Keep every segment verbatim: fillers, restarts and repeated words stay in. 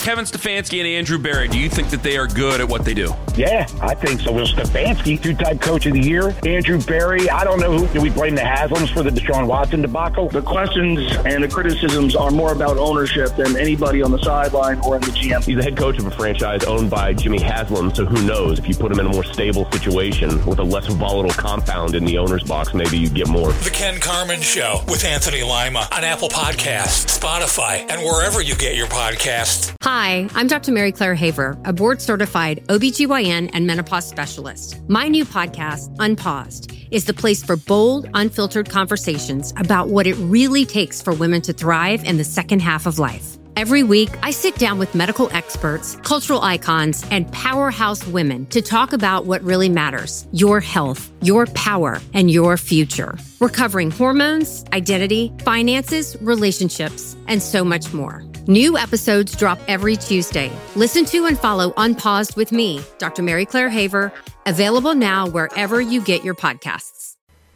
Kevin Stefanski and Andrew Berry, do you think that they are good at what they do? Yeah, I think so. Well, Stefanski, two-time coach of the year. Andrew Berry, I don't know who. Do we blame the Haslams for the Deshaun Watson debacle? The questions and the criticisms are more about ownership than anybody on the sideline or in the G M. He's the head coach of a franchise owned by Jimmy Haslam, so who knows? If you put him in a more stable situation with a less volatile compound in the owner's box, maybe you get more. The Ken Carman Show with Anthony Lima on Apple Podcasts, Spotify, and wherever you get your podcasts. Hi, I'm Doctor Mary Claire Haver, a board-certified O B G Y N and menopause specialist. My new podcast, Unpaused, is the place for bold, unfiltered conversations about what it really takes for women to thrive in the second half of life. Every week, I sit down with medical experts, cultural icons, and powerhouse women to talk about what really matters: your health, your power, and your future. We're covering hormones, identity, finances, relationships, and so much more. New episodes drop every Tuesday. Listen to and follow Unpaused with me, Doctor Mary Claire Haver, available now wherever you get your podcasts.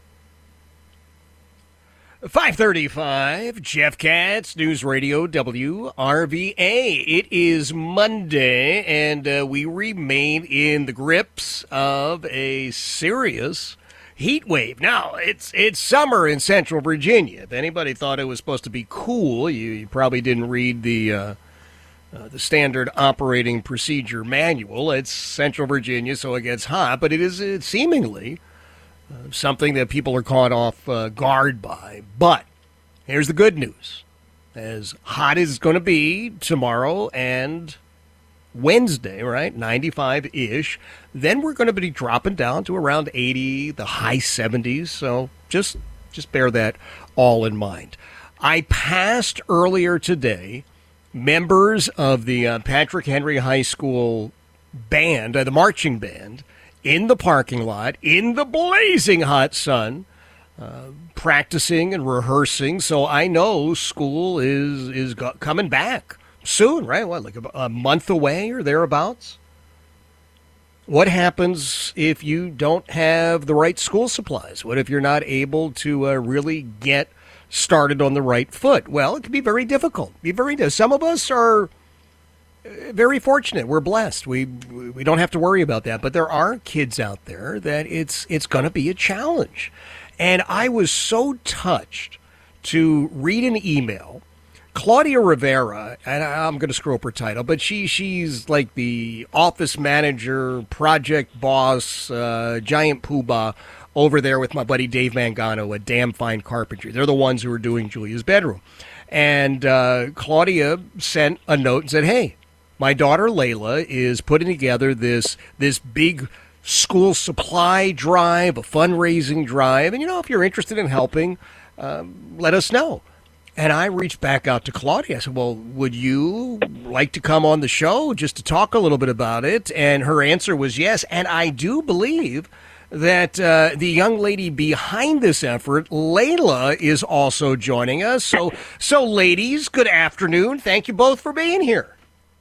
five thirty-five, Jeff Katz, News Radio W R V A. It is Monday, and uh, we remain in the grips of a serious heat wave. Now, it's it's summer in Central Virginia. If anybody thought it was supposed to be cool, you, you probably didn't read the uh, uh, the standard operating procedure manual. It's Central Virginia, so it gets hot, but it is uh, seemingly uh, something that people are caught off uh, guard by. But here's the good news. As hot as it's going to be tomorrow and Wednesday, right, ninety-five-ish. Then we're going to be dropping down to around eighty, the high seventies. So just just bear that all in mind. I passed earlier today members of the uh, Patrick Henry High School band, uh, the marching band, in the parking lot in the blazing hot sun, uh, practicing and rehearsing. So I know school is is go- coming back soon, right? What, like a, a month away or thereabouts? What happens if you don't have the right school supplies? What if you're not able to uh, really get started on the right foot? Well, it can be very difficult. Be very. Some of us are very fortunate. We're blessed. We we don't have to worry about that. But there are kids out there that it's it's going to be a challenge. And I was so touched to read an email. Claudia Rivera, and I'm going to screw up her title, but she she's like the office manager, project boss, uh, giant poobah over there with my buddy Dave Mangano at Damn Fine Carpentry. They're the ones who are doing Julia's bedroom. And uh, Claudia sent a note and said, hey, my daughter Layla is putting together this this big school supply drive, a fundraising drive. And, you know, if you're interested in helping, um, let us know. And I reached back out to Claudia. I said, well, would you like to come on the show just to talk a little bit about it? And her answer was yes. And I do believe that uh, the young lady behind this effort, Layla, is also joining us. So, so ladies, good afternoon. Thank you both for being here.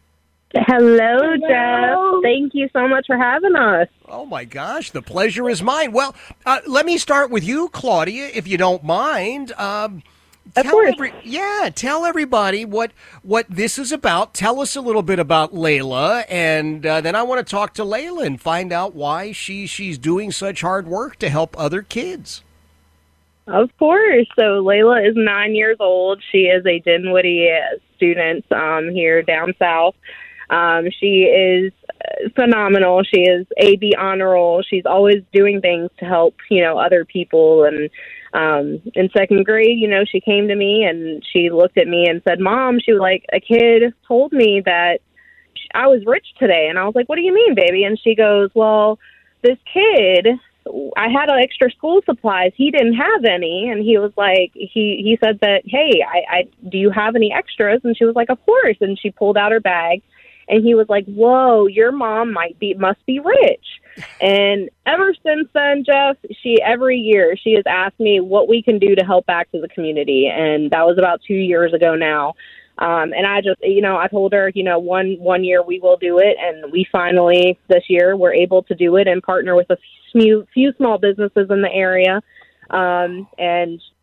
Hello, Jeff. Thank you so much for having us. Oh, my gosh. The pleasure is mine. Well, uh, let me start with you, Claudia, if you don't mind. Um, Of tell course. every, yeah, tell everybody what what this is about. Tell us a little bit about Layla, and uh, then I want to talk to Layla and find out why she she's doing such hard work to help other kids. Of course. So Layla is nine years old. She is a Dinwiddie student um, here down south. Um, she is phenomenal. She is A B honor roll. She's always doing things to help, you know, other people. And um, in second grade, you know, she came to me and she looked at me and said, Mom, she was like, a kid told me that I was rich today. And I was like, what do you mean, baby? And she goes, well, this kid, I had extra school supplies. He didn't have any. And he was like, he, he said that, hey, I, I, do you have any extras? And she was like, of course. And she pulled out her bag. And he was like, whoa, your mom might be, must be rich. And ever since then, Jeff, she, every year she has asked me what we can do to help back to the community. And that was about two years ago now. Um, and I just, you know, I told her, you know, one, one year we will do it. And we finally this year were able to do it and partner with a few, few small businesses in the area. Um, and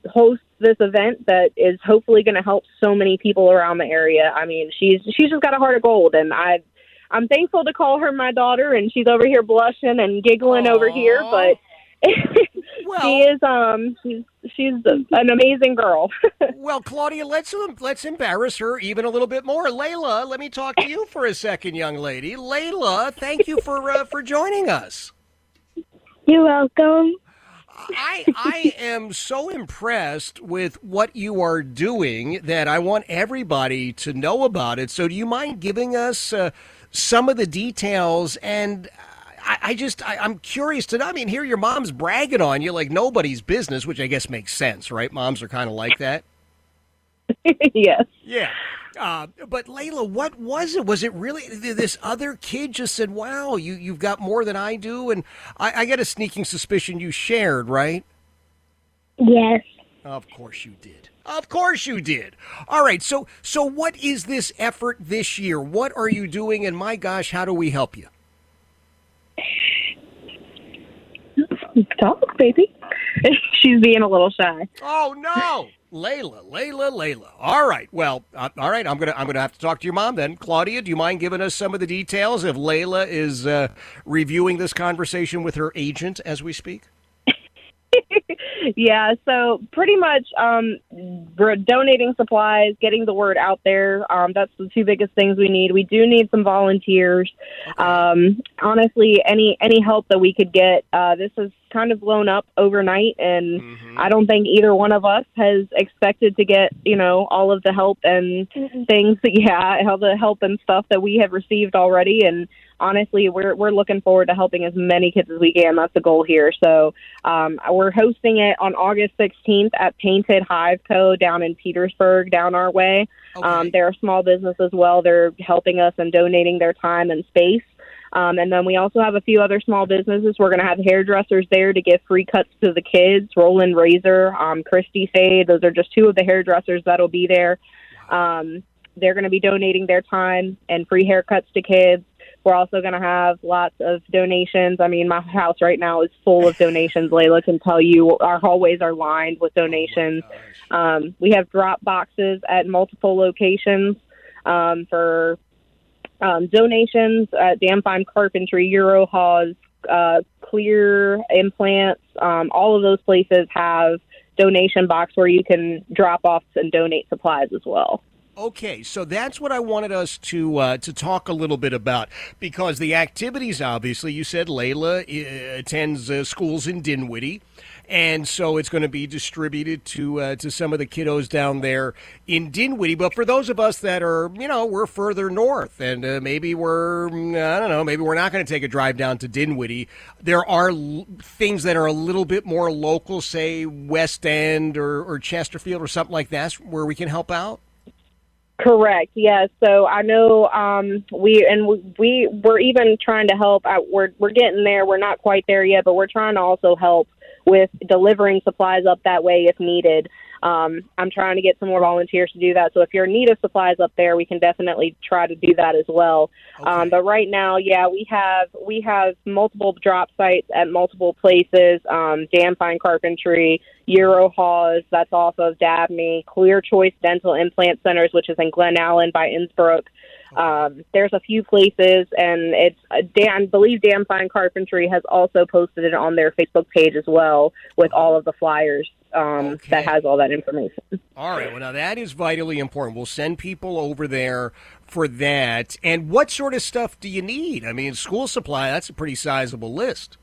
hosts this event that is hopefully going to help so many people around the area. I mean, she's she's just got a heart of gold, and I I'm thankful to call her my daughter, and she's over here blushing and giggling Aww. over here, but well, she is um she's she's an amazing girl. Well, Claudia, let's let's embarrass her even a little bit more. Layla, let me talk to you for a second, young lady. Layla, thank you for uh, for joining us. You're welcome. I I am so impressed with what you are doing that I want everybody to know about it. So do you mind giving us uh, some of the details? And I, I just, I, I'm curious to know. I mean, here your mom's bragging on you like nobody's business, which I guess makes sense, right? Moms are kind of like that. Yes. Yeah. Uh, but Layla, what was it? Was it really this other kid just said, wow, you, you've got more than I do? And I, I get a sneaking suspicion you shared, right? Yes. Of course you did. Of course you did. All right. So, so what is this effort this year? What are you doing? And my gosh, how do we help you? Talk, baby. She's being a little shy. Oh, no. Layla, Layla, Layla. All right. Well, uh, all right. I'm gonna I'm gonna have to talk to your mom then. Claudia, do you mind giving us some of the details if Layla is uh, reviewing this conversation with her agent as we speak? Yeah, so pretty much um, we're donating supplies, getting the word out there. Um, that's the two biggest things we need. We do need some volunteers. Okay. Um, honestly, any any help that we could get. Uh, this has kind of blown up overnight, and mm-hmm. I don't think either one of us has expected to get, you know, all of the help and things. Yeah, all the help and stuff that we have received already, and honestly, we're we're looking forward to helping as many kids as we can. That's the goal here. So um, we're hosting it on August sixteenth at Painted Hive Co. down in Petersburg, down our way. Okay. Um, they're a small business as well. They're helping us and donating their time and space. Um, and then we also have a few other small businesses. We're going to have hairdressers there to give free cuts to the kids. Roland Razor, um, Christy Fade. Those are just two of the hairdressers that'll be there. Um, they're going to be donating their time and free haircuts to kids. We're also going to have lots of donations. I mean, my house right now is full of donations. Layla can tell you our hallways are lined with donations. Oh um, we have drop boxes at multiple locations um, for um, donations at Damn Fine Carpentry, Euro Haws, uh, Clear Implants. Um, all of those places have donation box where you can drop off and donate supplies as well. Okay, so that's what I wanted us to uh, to talk a little bit about, because the activities, obviously, you said Layla uh, attends uh, schools in Dinwiddie, and so it's going to be distributed to uh, to some of the kiddos down there in Dinwiddie. But for those of us that are, you know, we're further north, and uh, maybe we're, I don't know, maybe we're not going to take a drive down to Dinwiddie, there are l- things that are a little bit more local, say West End or, or Chesterfield or something like that, where we can help out? Correct. Yes. So I know um, we and we we're even trying to help. Out, we're we're getting there. We're not quite there yet, but we're trying to also help with delivering supplies up that way if needed. Um, I'm trying to get some more volunteers to do that. So if you're in need of supplies up there, we can definitely try to do that as well. Okay. Um, but right now, yeah, we have we have multiple drop sites at multiple places. Um, Damn Fine Carpentry, Euro Haws, that's off of Dabney, Clear Choice Dental Implant Centers, which is in Glen Allen by Innsbruck. Um, there's a few places, and it's uh, Dan, I believe Damn Fine Carpentry has also posted it on their Facebook page as well with all of the flyers um, okay. that has all that information. All right. Well, now that is vitally important. We'll send people over there for that. And what sort of stuff do you need? I mean, school supply, that's a pretty sizable list.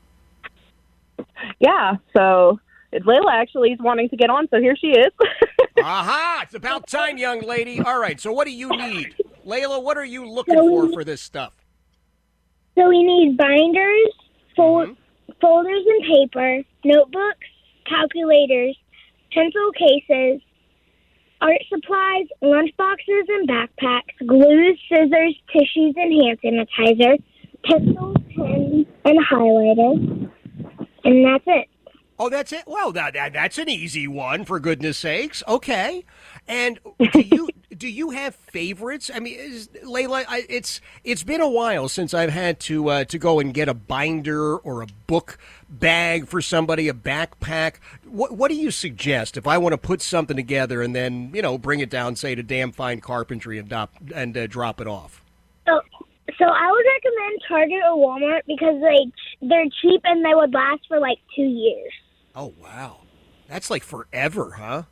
Yeah. So Layla actually is wanting to get on, so here she is. Aha! It's about time, young lady. All right. So what do you need? Layla, what are you looking so for for this stuff? So we need binders, fol- mm-hmm. folders and paper, notebooks, calculators, pencil cases, art supplies, lunch boxes and backpacks, glue, scissors, tissues and hand sanitizer, pencils, pens, and highlighters. And that's it. Oh, that's it? Well, that, that that's an easy one, for goodness sakes. Okay. And do you do you have favorites? I mean, is, Layla, I, it's it's been a while since I've had to uh, to go and get a binder or a book bag for somebody, a backpack. What what do you suggest if I want to put something together and then, you know, bring it down, say, to Damn Fine Carpentry and drop and uh, drop it off? So, so I would recommend Target or Walmart because they they're cheap and they would last for like two years. Oh wow, that's like forever, huh?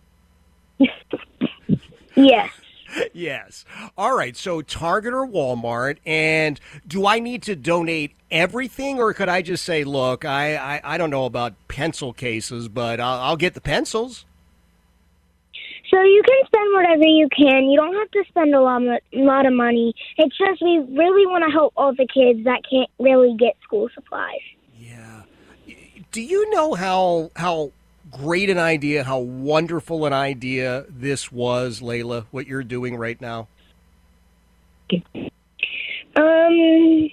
Yes. Yes. All right. So Target or Walmart. And do I need to donate everything, or could I just say, look, I, I, I don't know about pencil cases, but I'll, I'll get the pencils? So you can spend whatever you can. You don't have to spend a lot, of, lot of money. It's just we really want to help all the kids that can't really get school supplies. Yeah. Do you know how how great an idea, how wonderful an idea this was, Layla, what you're doing right now? Um...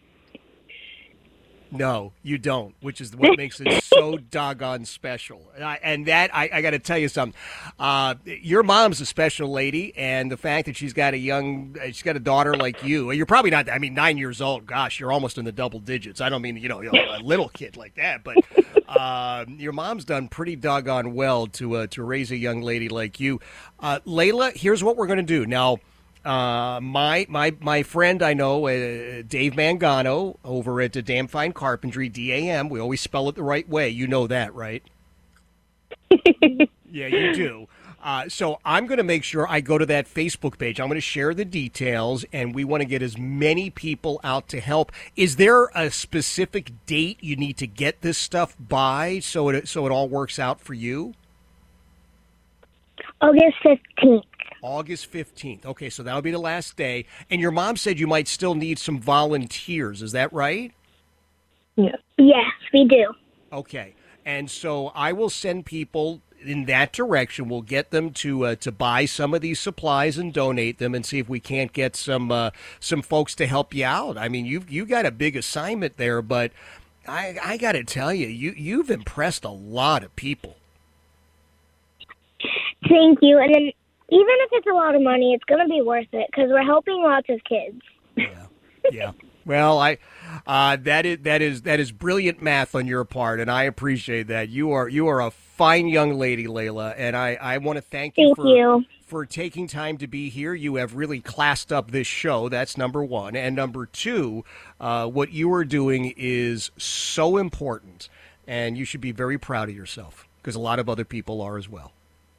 No, you don't, which is what makes it so doggone special. And, I, and that, I, I got to tell you something. Uh, your mom's a special lady, and the fact that she's got a young, she's got a daughter like you. You're probably not, I mean, nine years old. Gosh, you're almost in the double digits. I don't mean, you know, you know a little kid like that, but uh, your mom's done pretty doggone well to uh, to raise a young lady like you. Uh, Layla, here's what we're going to do. Now, Uh, my my my friend I know, uh, Dave Mangano, over at uh, Damn Fine Carpentry, D A M. We always spell it the right way. You know that, right? Yeah, you do. Uh, so I'm going to make sure I go to that Facebook page. I'm going to share the details, and we want to get as many people out to help. Is there a specific date you need to get this stuff by so it so it all works out for you? August fifteenth. August fifteenth. Okay, so that'll be the last day. And your mom said you might still need some volunteers. Is that right? Yes. Yes, we do. Okay. And so I will send people in that direction. We'll get them to uh, to buy some of these supplies and donate them, and see if we can't get some uh, some folks to help you out. I mean, you've you got a big assignment there, but I I got to tell you, you you've impressed a lot of people. Thank you. And then even if it's a lot of money, it's going to be worth it because we're helping lots of kids. Yeah, yeah. Well, I uh, that is that is that is brilliant math on your part, and I appreciate that. You are you are a fine young lady, Layla, and I, I want to thank you thank for you. for taking time to be here. You have really classed up this show. That's number one, and number two, uh, what you are doing is so important, and you should be very proud of yourself because a lot of other people are as well.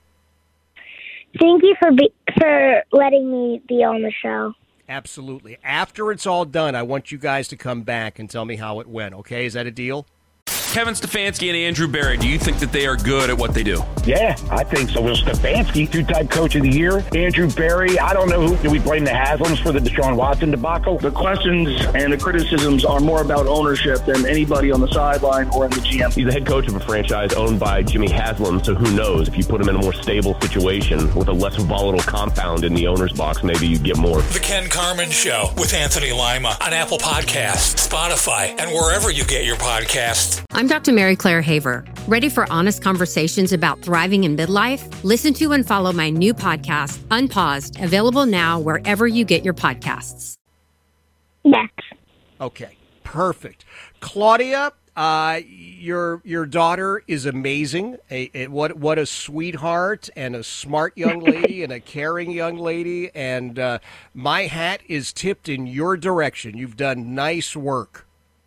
Thank you for be- for letting me be on the show. Absolutely. After it's all done, I want you guys to come back and tell me how it went, okay? Is that a deal? Kevin Stefanski and Andrew Barry, do you think that they are good at what they do? Yeah, I think so. Will Stefanski, two-time coach of the year. Andrew Barry, I don't know who. Do we blame the Haslams for the Deshaun Watson debacle? The questions and the criticisms are more about ownership than anybody on the sideline or in the G M. He's the head coach of a franchise owned by Jimmy Haslam, so who knows? If you put him in a more stable situation with a less volatile compound in the owner's box, maybe you get more. The Ken Carman Show with Anthony Lima on Apple Podcasts, Spotify, and wherever you get your podcasts. I'm Doctor Mary Claire Haver. Ready for honest conversations about thriving in midlife? Listen to and follow my new podcast, Unpaused, available now wherever you get your podcasts. Yes. Okay, perfect. Claudia, uh, your your daughter is amazing. A, a, what what a sweetheart and a smart young lady and a caring young lady. And uh, my hat is tipped in your direction. You've done nice work.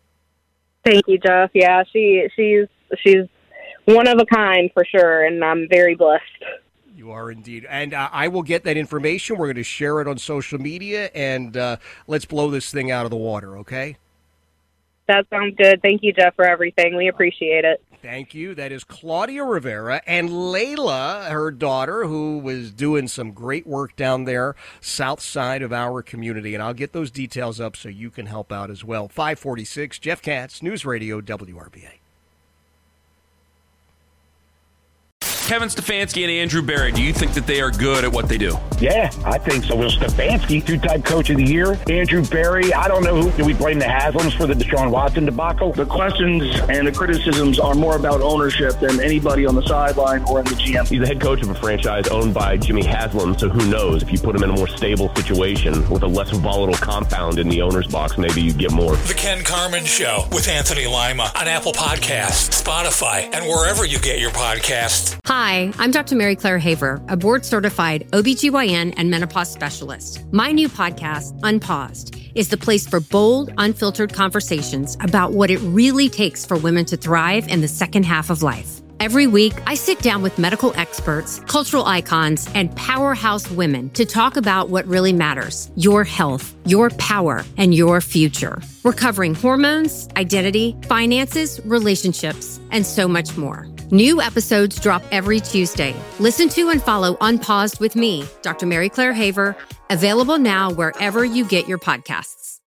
Thank you, Jeff. Yeah, she she's she's one of a kind for sure, and I'm very blessed. You are indeed. And uh, I will get that information. We're going to share it on social media, and uh, let's blow this thing out of the water, okay? That sounds good. Thank you, Jeff, for everything. We appreciate it. Thank you. That is Claudia Rivera and Layla, her daughter, who was doing some great work down there, south side of our community. And I'll get those details up so you can help out as well. five forty-six, Jeff Katz, News Radio, W R B A. Kevin Stefanski and Andrew Berry, do you think that they are good at what they do? Yeah, I think so. Will Stefanski, two-time coach of the year. Andrew Berry, I don't know who. Do we blame the Haslams for the Deshaun Watson debacle? The questions and the criticisms are more about ownership than anybody on the sideline or in the G M. He's the head coach of a franchise owned by Jimmy Haslam, so who knows? If you put him in a more stable situation with a less volatile compound in the owner's box, maybe you get more. The Ken Carman Show with Anthony Lima on Apple Podcasts, Spotify, and wherever you get your podcasts. Hi, I'm Doctor Mary Claire Haver, a board-certified O B G Y N and menopause specialist. My new podcast, Unpaused, is the place for bold, unfiltered conversations about what it really takes for women to thrive in the second half of life. Every week, I sit down with medical experts, cultural icons, and powerhouse women to talk about what really matters: your health, your power, and your future. We're covering hormones, identity, finances, relationships, and so much more. New episodes drop every Tuesday. Listen to and follow Unpaused with me, Doctor Mary Claire Haver, available now wherever you get your podcasts.